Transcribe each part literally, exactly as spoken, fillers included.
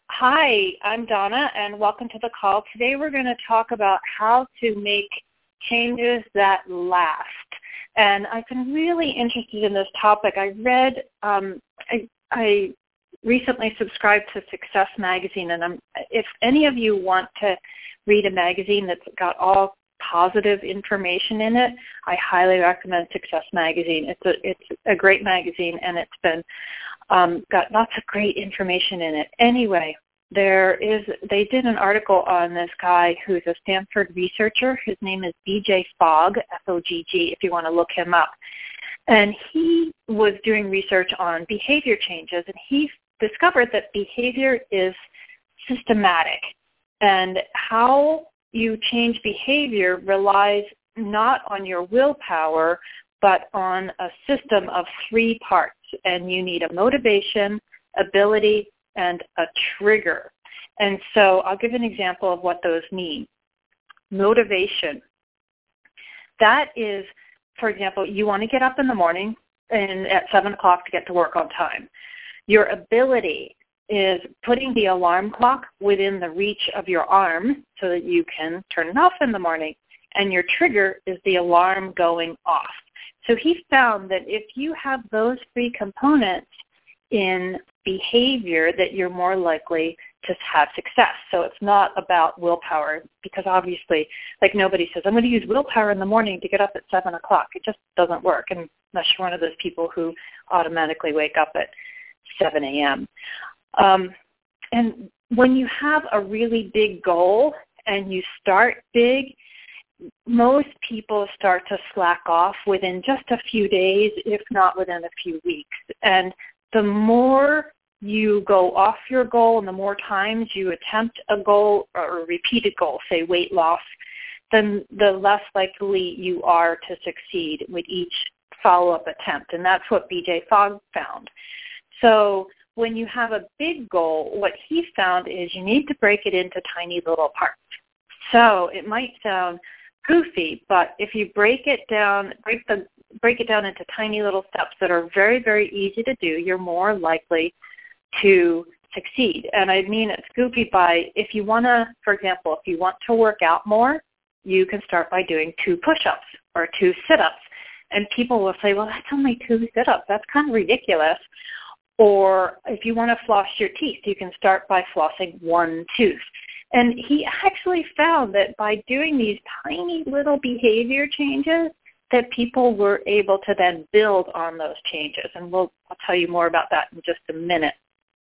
Hi, I'm Donna, and welcome to the call. Today we're going to talk about how to make changes that last. And I've been really interested in this topic. I read, um, I, I recently subscribed to Success Magazine, and I'm, if any of you want to read a magazine that's got all positive information in it, I highly recommend Success Magazine. It's a, it's a great magazine, and it's been um, got lots of great information in it. Anyway, there is, they did an article on this guy who's a Stanford researcher. His name is B J Fogg, F O G G, if you want to look him up. And he was doing research on behavior changes, and he discovered that behavior is systematic. And how you change behavior relies not on your willpower, but on a system of three parts. And you need a motivation, ability, and a trigger. And so I'll give an example of what those mean. Motivation. That is, for example, you want to get up in the morning and at seven o'clock to get to work on time. Your ability is putting the alarm clock within the reach of your arm so that you can turn it off in the morning. And your trigger is the alarm going off. So he found that if you have those three components in behavior, that you're more likely to have success. So it's not about willpower, because obviously, like, nobody says, I'm going to use willpower in the morning to get up at seven o'clock. It just doesn't work, unless you're one of those people who automatically wake up at seven a.m. Um, and when you have a really big goal and you start big, most people start to slack off within just a few days, if not within a few weeks. And the more you go off your goal and the more times you attempt a goal or a repeated goal, say weight loss, then the less likely you are to succeed with each follow-up attempt. And that's what B J Fogg found. So when you have a big goal, what he found is you need to break it into tiny little parts. So it might sound goofy, but if you break it down, break the break it down into tiny little steps that are very, very easy to do, you're more likely to succeed. And I mean it's goofy by, if you want to, for example, if you want to work out more, you can start by doing two push-ups or two sit-ups. And people will say, well, that's only two sit-ups. That's kind of ridiculous. Or if you want to floss your teeth, you can start by flossing one tooth. And he actually found that by doing these tiny little behavior changes, that people were able to then build on those changes. And we'll, I'll tell you more about that in just a minute.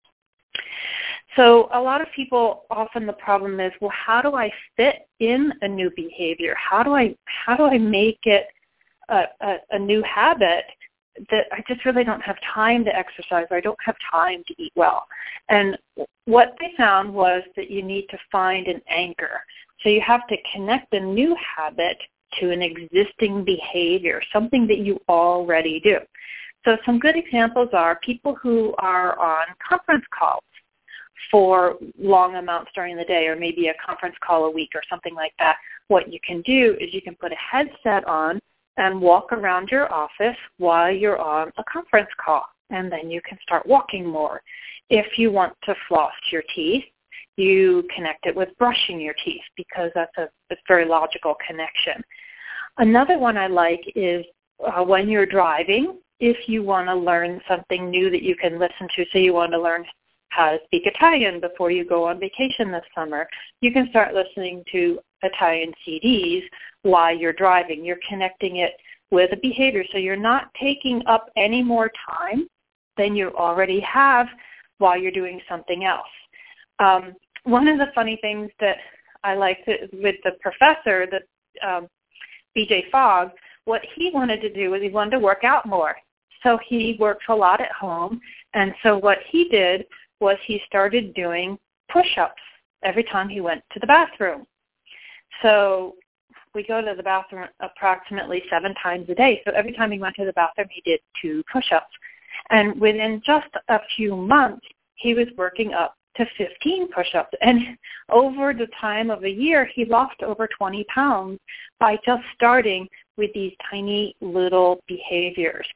So a lot of people, often the problem is, well, how do I fit in a new behavior? How do I, how do I make it a, a, a new habit that I just really don't have time to exercise, or I don't have time to eat well? And what they found was that you need to find an anchor. So you have to connect a new habit to an existing behavior, something that you already do. So some good examples are people who are on conference calls for long amounts during the day, or maybe a conference call a week or something like that. What you can do is you can put a headset on and walk around your office while you're on a conference call, and then you can start walking more. If you want to floss your teeth, you connect it with brushing your teeth, because that's a, a very logical connection. Another one I like is uh, when you're driving, if you want to learn something new that you can listen to, say you want to learn how to speak Italian before you go on vacation this summer, you can start listening to Italian C Ds while you're driving. You're connecting it with a behavior, so you're not taking up any more time than you already have while you're doing something else. Um, one of the funny things that I liked with the professor, that um, B J Fogg, what he wanted to do was he wanted to work out more. So he worked a lot at home, and so what he did was he started doing push-ups every time he went to the bathroom. So we go to the bathroom approximately seven times a day. So every time he went to the bathroom, he did two push-ups. And within just a few months, he was working up to fifteen push-ups. And over the time of a year, he lost over twenty pounds by just starting with these tiny little behaviors.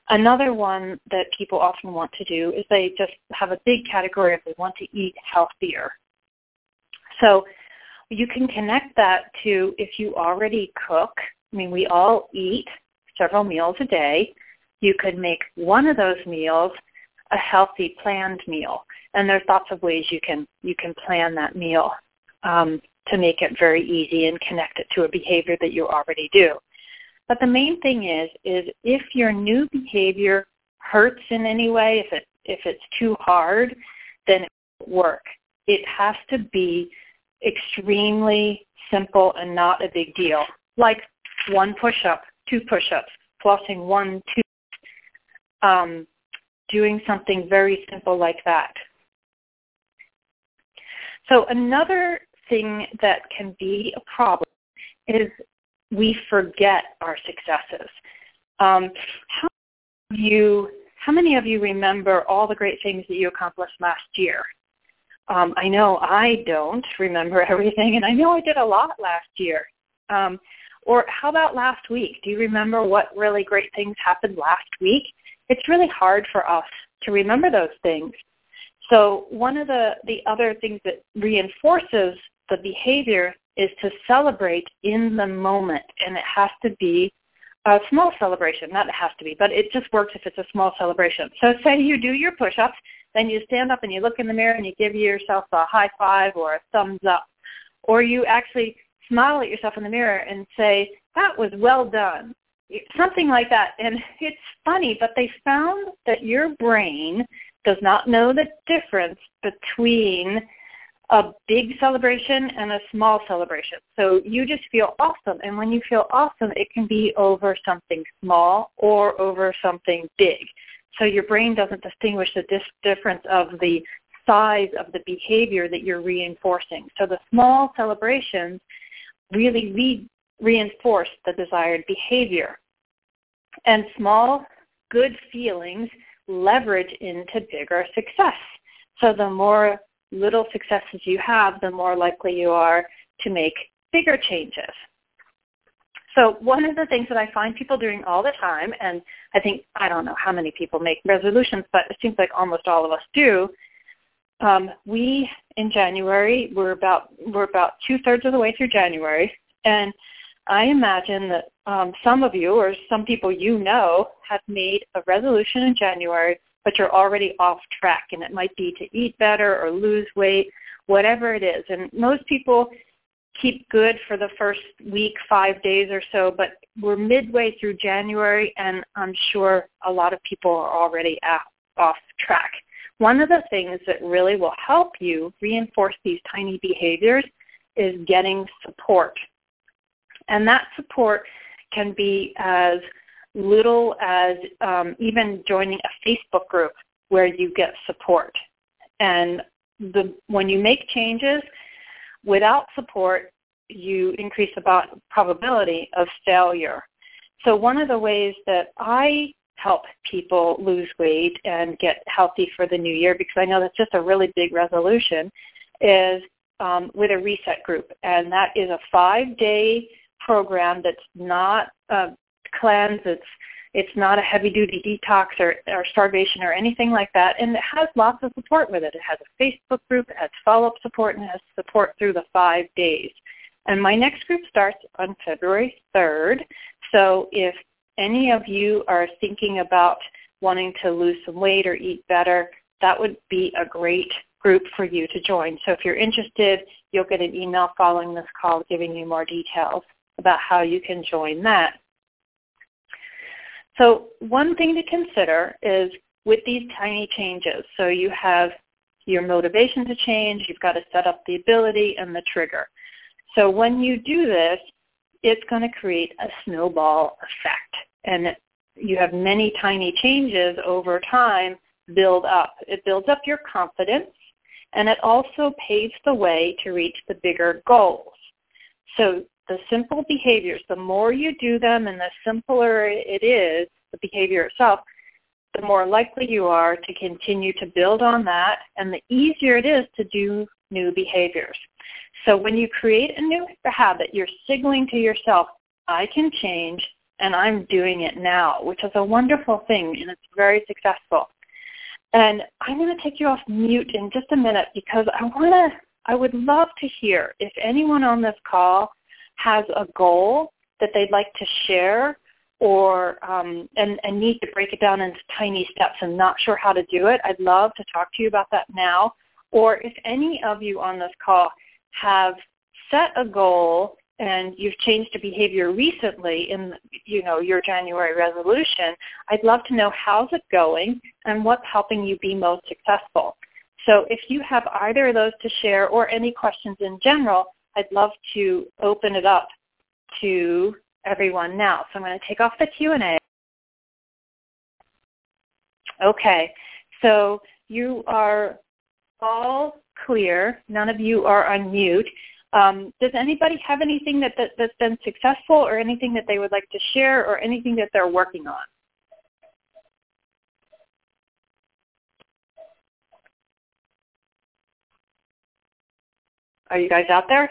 Another one that people often want to do is they just have a big category of they want to eat healthier. So you can connect that to if you already cook. I mean, we all eat several meals a day. You could make one of those meals a healthy planned meal. And there's lots of ways you can you can plan that meal um, to make it very easy and connect it to a behavior that you already do. But the main thing is, is if your new behavior hurts in any way, if it if it's too hard, then it won't work. It has to be extremely simple and not a big deal, like one push-up, two push-ups, flossing one, two, um, doing something very simple like that. So another thing that can be a problem is we forget our successes. Um, how, you, how many of you remember all the great things that you accomplished last year? Um, I know I don't remember everything, and I know I did a lot last year. Um, or how about last week? Do you remember what really great things happened last week? It's really hard for us to remember those things. So one of the, the other things that reinforces the behavior is to celebrate in the moment, and it has to be a small celebration. Not it has to be, but it just works if it's a small celebration. So say you do your push-ups, then you stand up and you look in the mirror and you give yourself a high five or a thumbs up, or you actually smile at yourself in the mirror and say, that was well done, something like that. And it's funny, but they found that your brain does not know the difference between a big celebration and a small celebration. So you just feel awesome. And when you feel awesome, it can be over something small or over something big. So your brain doesn't distinguish the dis- difference of the size of the behavior that you're reinforcing. So the small celebrations really re- reinforce the desired behavior. And small, good feelings leverage into bigger success. So the more little successes you have, the more likely you are to make bigger changes. So one of the things that I find people doing all the time, and I think, I don't know how many people make resolutions, but it seems like almost all of us do, um, we, in January, we're about, we're about two-thirds of the way through January, and I imagine that um, some of you or some people you know have made a resolution in January, but you're already off track, and it might be to eat better or lose weight, whatever it is. And most people keep good for the first week, five days or so, but we're midway through January, and I'm sure a lot of people are already off track. One of the things that really will help you reinforce these tiny behaviors is getting support. And that support can be as little as um, even joining a Facebook group where you get support. And the, when you make changes without support, you increase the probability of failure. So one of the ways that I help people lose weight and get healthy for the new year, because I know that's just a really big resolution, is um, with a reset group. And that is a five-day program that's not uh, cleanse, it's it's not a heavy-duty detox or, or starvation or anything like that, and it has lots of support with it. It has a Facebook group, it has follow-up support, and it has support through the five days. And my next group starts on February third, so if any of you are thinking about wanting to lose some weight or eat better, that would be a great group for you to join. So if you're interested, you'll get an email following this call giving you more details about how you can join that. So one thing to consider is with these tiny changes, so you have your motivation to change, you've got to set up the ability and the trigger. So when you do this, it's going to create a snowball effect. And you have many tiny changes over time build up. It builds up your confidence, and it also paves the way to reach the bigger goals. So the simple behaviors, the more you do them and the simpler it is, the behavior itself, the more likely you are to continue to build on that, and the easier it is to do new behaviors. So when you create a new habit, you're signaling to yourself, I can change, and I'm doing it now, which is a wonderful thing, and it's very successful. And I'm going to take you off mute in just a minute because I want to, I would love to hear if anyone on this call has a goal that they'd like to share or um, and, and need to break it down into tiny steps and not sure how to do it. I'd love to talk to you about that now. Or if any of you on this call have set a goal and you've changed a behavior recently in, you know, your January resolution, I'd love to know how's it going and what's helping you be most successful. So if you have either of those to share or any questions in general, I'd love to open it up to everyone now. So I'm going to take off the Q and A. Okay, so you are all clear. None of you are on mute. Um, does anybody have anything that, that, that's been successful or anything that they would like to share or anything that they're working on? Are you guys out there?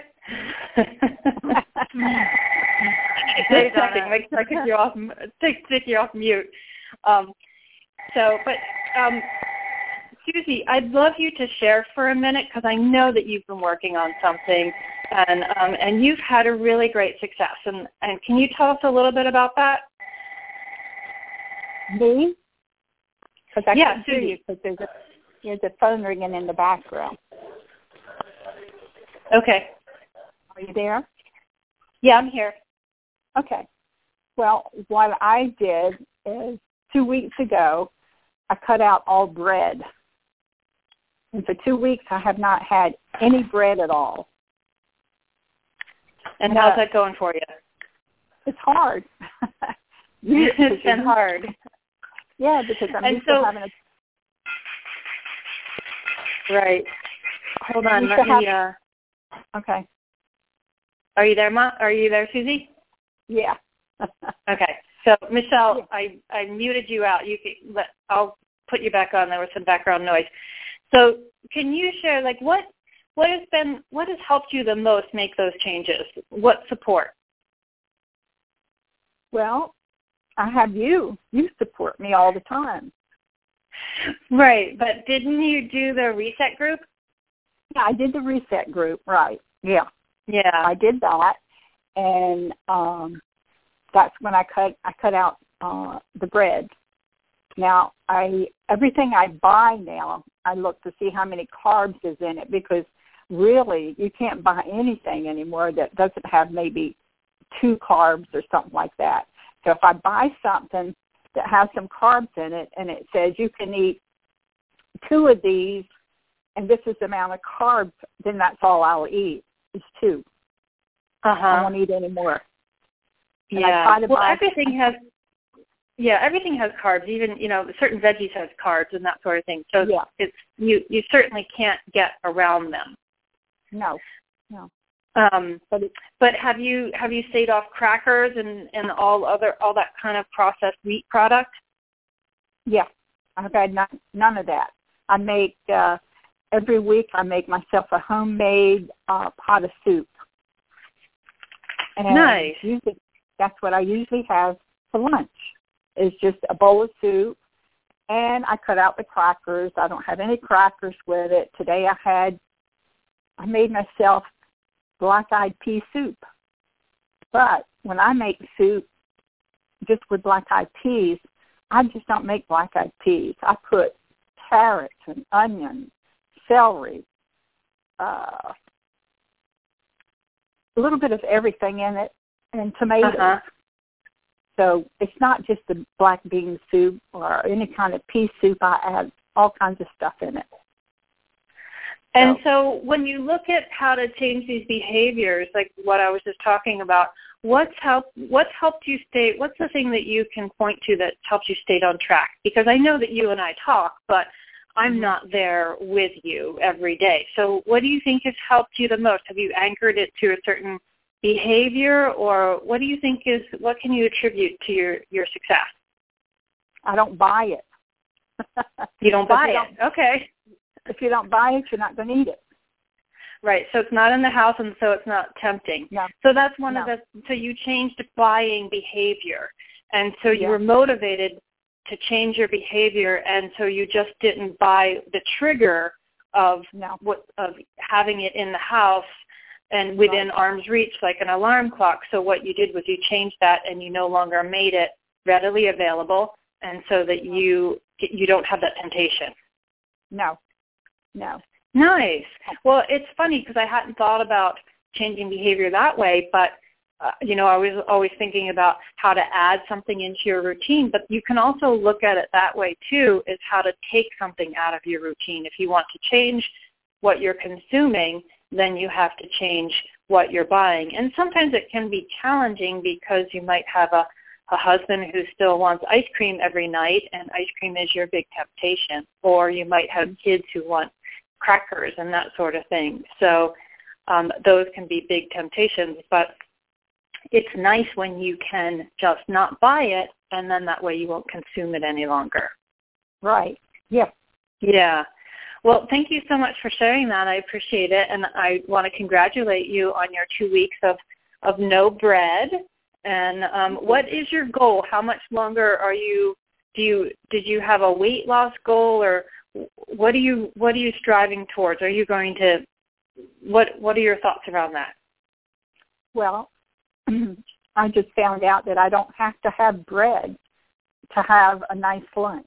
Hey, checking, make sure I take you off, take, take you off mute. Um, so, but um, Susie, I'd love you to share for a minute because I know that you've been working on something, and um, and you've had a really great success. And, and can you tell us a little bit about that? Me? Because I yeah, can't hear you because there's a, there's a phone ringing in the background. Okay. Are you there? Yeah, I'm here. Okay. Well, what I did is two weeks ago, I cut out all bread. And for two weeks, I have not had any bread at all. And how's that going for you? It's hard. It's been hard. Yeah, because I'm and used so, to having a... Right. Hold on. Let me... Have... Uh... Okay. Are you there, Ma? Are you there, Susie? Yeah. Okay. So, Michelle, yeah. I, I muted you out. You can let, I'll put you back on. There was some background noise. So, can you share, like, what what has been what has helped you the most make those changes? What support? Well, I have you. You support me all the time. Right, but didn't you do the reset group? Yeah, I did the reset group. Right. Yeah. Yeah, I did that, and um, that's when I cut I cut out uh, the bread. Now, I everything I buy now, I look to see how many carbs is in it because really you can't buy anything anymore that doesn't have maybe two carbs or something like that. So if I buy something that has some carbs in it and it says you can eat two of these and this is the amount of carbs, then that's all I'll eat. It's two. Uh-huh. I won't eat any more. And yeah. Well, buy, everything has, yeah, everything has carbs. Even, you know, certain veggies has carbs and that sort of thing. So yeah. it's you, you certainly can't get around them. No, no. Um, but it, but have you have you stayed off crackers and, and all other all that kind of processed wheat product? Yeah, I've had none, none of that. I make uh, every week. I make myself a homemade uh, pot of soup. And nice. Usually, that's what I usually have for lunch. Is just a bowl of soup, and I cut out the crackers. I don't have any crackers with it. Today I had, I made myself black-eyed pea soup. But when I make soup just with black-eyed peas, I just don't make black-eyed peas. I put carrots and onions, celery, uh, a little bit of everything in it, and tomatoes. Uh-huh. So it's not just the black bean soup or any kind of pea soup. I add all kinds of stuff in it. And so, so when you look at how to change these behaviors, like what I was just talking about, what's helped, what's helped you stay, what's the thing that you can point to that helps you stay on track? Because I know that you and I talk, but I'm not there with you every day. So what do you think has helped you the most? Have you anchored it to a certain behavior, or what do you think is, what can you attribute to your, your success? I don't buy it. You don't buy you it? Don't, okay. If you don't buy it, you're not going to eat it. Right. So it's not in the house, and so it's not tempting. No. So that's one no. of the. So you changed buying behavior, and so you yeah. were motivated to change your behavior, and so you just didn't buy the trigger of no. what of having it in the house and within right. arm's reach, like an alarm clock. So what you did was you changed that, and you no longer made it readily available, and so that you you don't have that temptation. No. No. Nice. Well, it's funny because I hadn't thought about changing behavior that way, but, uh, you know, I was always thinking about how to add something into your routine, but you can also look at it that way, too, is how to take something out of your routine. If you want to change what you're consuming, then you have to change what you're buying. And sometimes it can be challenging because you might have a, a husband who still wants ice cream every night, and ice cream is your big temptation, or you might have kids who want crackers and that sort of thing. So um, those can be big temptations, but it's nice when you can just not buy it, and then that way you won't consume it any longer. Right. Yeah. Yeah. Well, thank you so much for sharing that. I appreciate it, and I want to congratulate you on your two weeks of, of no bread. And um, what is your goal? How much longer are you? Do you did you have a weight loss goal, or what are you what are you striving towards? Are you going to what What are your thoughts around that? Well, I just found out that I don't have to have bread to have a nice lunch,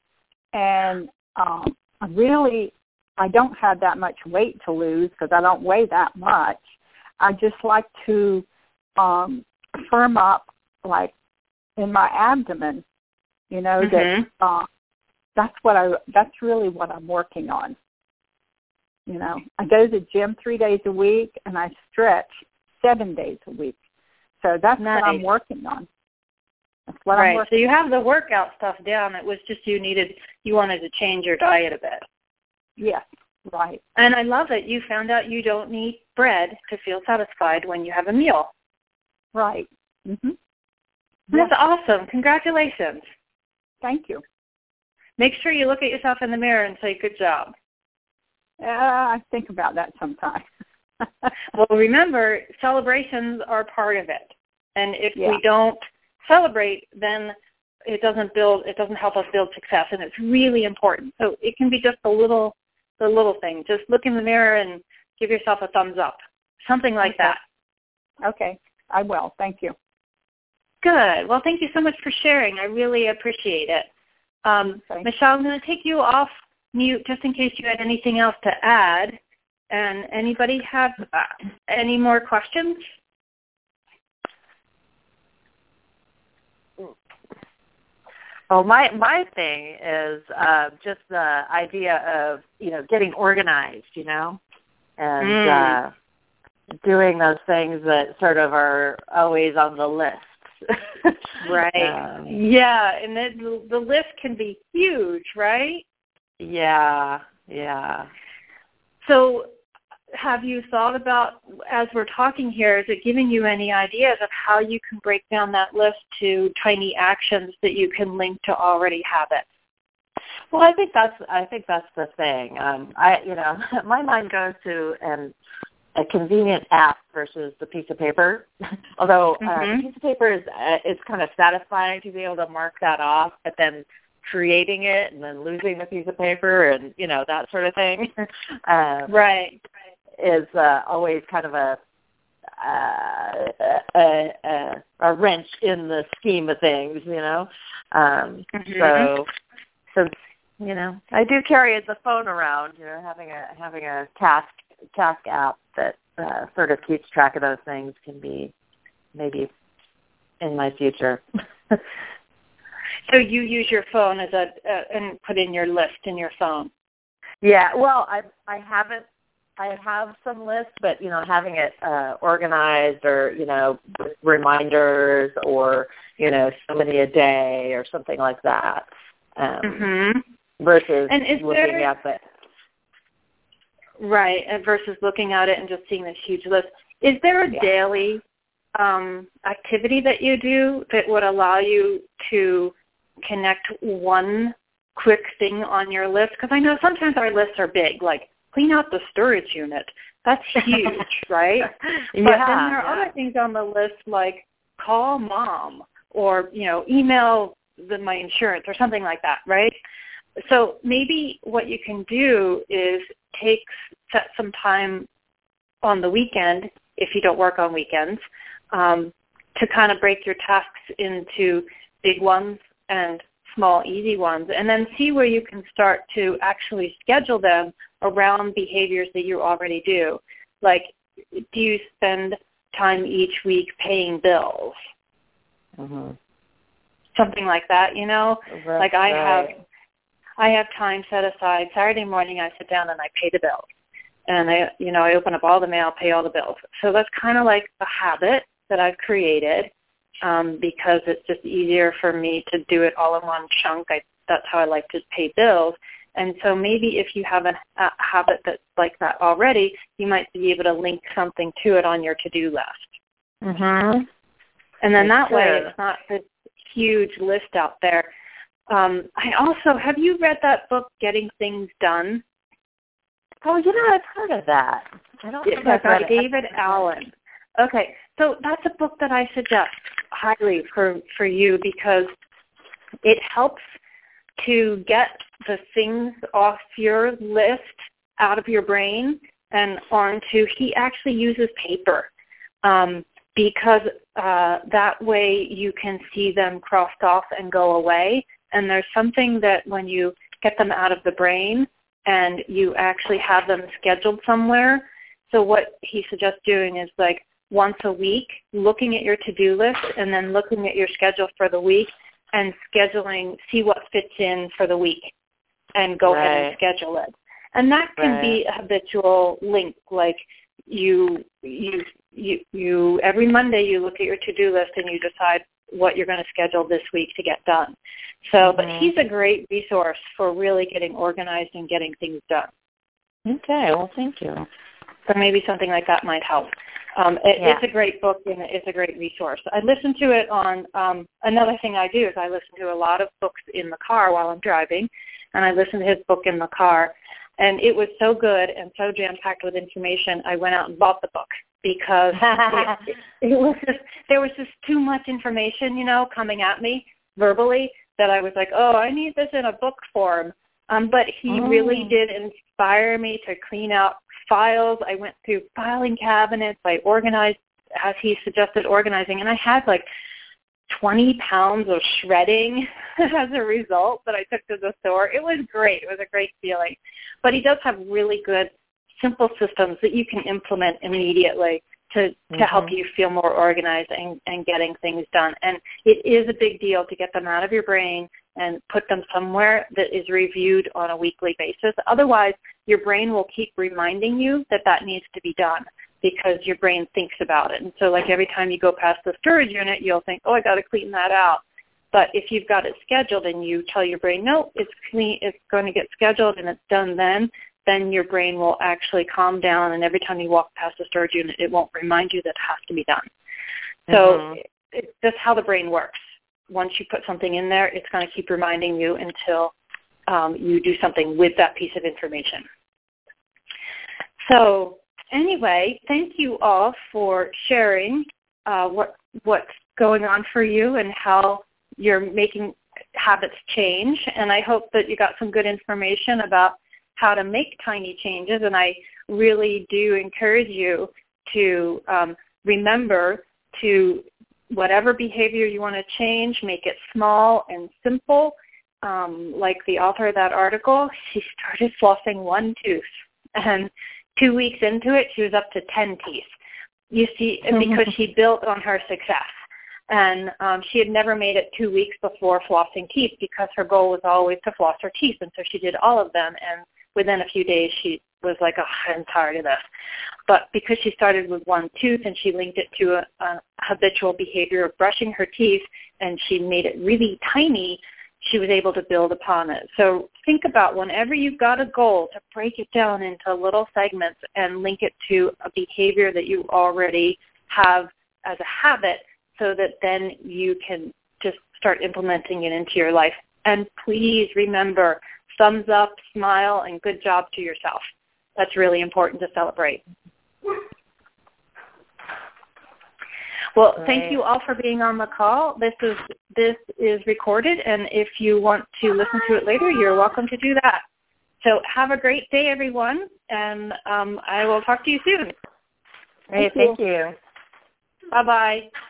and um, really, I don't have that much weight to lose because I don't weigh that much. I just like to um, firm up, like in my abdomen. You know mm-hmm. that. Uh, That's what I. That's really what I'm working on. You know, I go to the gym three days a week, and I stretch seven days a week. So that's nice. what I'm working on. That's what right. I'm working. So you have the workout stuff down. It was just you needed, you wanted to change your diet a bit. Yes. Right. And I love it. You found out you don't need bread to feel satisfied when you have a meal. Right. Mhm. That's yeah. awesome. Congratulations. Thank you. Make sure you look at yourself in the mirror and say, good job. Uh, I think about that sometimes. Well, remember, celebrations are part of it. And if yeah. we don't celebrate, then it doesn't build, it doesn't help us build success. And it's really important. So it can be just a little, the little thing. Just look in the mirror and give yourself a thumbs up. Something like okay. that. Okay. I will. Thank you. Good. Well, thank you so much for sharing. I really appreciate it. Um, okay. Michelle, I'm going to take you off mute just in case you had anything else to add. And anybody have uh, any more questions? Well, my my thing is uh, just the idea of, you know, getting organized, you know, and mm. uh, doing those things that sort of are always on the list. Right. Um, yeah, and the, the list can be huge, right? Yeah, yeah. So have you thought about, as we're talking here, is it giving you any ideas of how you can break down that list to tiny actions that you can link to already habits? Well, I think that's I think that's the thing. Um, I you know my mind goes to an a convenient app versus the piece of paper. Although uh, mm-hmm. the piece of paper is uh, it's kind of satisfying to be able to mark that off, but then creating it and then losing the piece of paper and you know that sort of thing. uh, right. is uh, always kind of a, uh, a, a a wrench in the scheme of things, you know. Um, mm-hmm. So, so you know, I do carry the phone around, you know, having a having a task task app that uh, sort of keeps track of those things can be maybe in my future. So you use your phone as a uh, and put in your list in your phone. Yeah. Well, I I haven't. I have some lists, but, you know, having it uh, organized or, you know, with reminders or, you know, so many a day or something like that um, mm-hmm. versus and is looking there, at the... Right, and versus looking at it and just seeing this huge list. Is there a yeah. daily um, activity that you do that would allow you to connect one quick thing on your list? Because I know sometimes our lists are big, like clean out the storage unit. That's huge, right? Yeah, but then there are yeah. other things on the list like call mom or, you know, email the, my insurance or something like that, right? So maybe what you can do is take, set some time on the weekend, if you don't work on weekends, um, to kind of break your tasks into big ones and small, easy ones, and then see where you can start to actually schedule them around behaviors that you already do. Like, do you spend time each week paying bills? Mm-hmm. Something like that, you know? That's like I right. have I have time set aside. Saturday morning I sit down and I pay the bills. And I, you know, I open up all the mail, pay all the bills. So that's kind of like a habit that I've created um, because it's just easier for me to do it all in one chunk. I, that's how I like to pay bills. And so maybe if you have a, a habit that's like that already, you might be able to link something to it on your to-do list. Mm-hmm. And then that's that way true. it's not this huge list out there. Um, I also, have you read that book, Getting Things Done? Oh, you know, I've heard of that. I don't think I've by read it. David Allen. Okay, so that's a book that I suggest highly for, for you because it helps to get the things off your list out of your brain and onto, he actually uses paper um, because uh, that way you can see them crossed off and go away. And there's something that when you get them out of the brain and you actually have them scheduled somewhere, so what he suggests doing is like once a week, looking at your to-do list and then looking at your schedule for the week and scheduling, see what fits in for the week and go right. ahead and schedule it. And that can right. be a habitual link, like you, you, you, you, every Monday you look at your to-do list and you decide what you're going to schedule this week to get done. So, mm-hmm. but he's a great resource for really getting organized and getting things done. Okay, well, thank you. So maybe something like that might help. Um, it, yeah. It's a great book and it's a great resource. I listen to it on, um, another thing I do is I listen to a lot of books in the car while I'm driving, and I listen to his book in the car. And it was so good and so jam-packed with information, I went out and bought the book because it, it, it was just, there was just too much information, you know, coming at me verbally that I was like, oh, I need this in a book form. Um, but he oh. really did inspire me to clean out files. I went through filing cabinets. I organized as he suggested organizing, and I had like twenty pounds of shredding as a result that I took to the store. It was great. It was a great feeling. But he does have really good, simple systems that you can implement immediately to, to mm-hmm. help you feel more organized and, and getting things done. And it is a big deal to get them out of your brain and put them somewhere that is reviewed on a weekly basis. Otherwise, your brain will keep reminding you that that needs to be done because your brain thinks about it. And so like every time you go past the storage unit, you'll think, oh, I got to clean that out. But if you've got it scheduled and you tell your brain, no, it's clean, it's going to get scheduled and it's done then, then your brain will actually calm down, and every time you walk past the storage unit, it won't remind you that it has to be done. So mm-hmm. it, it, that's how the brain works. Once you put something in there, it's going to keep reminding you until um, you do something with that piece of information. So anyway, thank you all for sharing uh, what what's going on for you and how you're making habits change. And I hope that you got some good information about how to make tiny changes. And I really do encourage you to um, remember to whatever behavior you want to change, make it small and simple. Um, like the author of that article, she started flossing one tooth, and two weeks into it, she was up to ten teeth. You see, because she built on her success. And um, she had never made it two weeks before flossing teeth because her goal was always to floss her teeth. And so she did all of them. And within a few days, she was like, oh, I'm tired of this. But because she started with one tooth and she linked it to a, a habitual behavior of brushing her teeth, and she made it really tiny, she was able to build upon it. So think about whenever you've got a goal to break it down into little segments and link it to a behavior that you already have as a habit, so that then you can just start implementing it into your life. And please remember, thumbs up, smile, and good job to yourself. That's really important to celebrate. Well, Great. Thank you all for being on the call. This is this is recorded, and if you want to listen to it later, you're welcome to do that. So have a great day, everyone, and um, I will talk to you soon. Great. Thank you. Thank you. Bye-bye.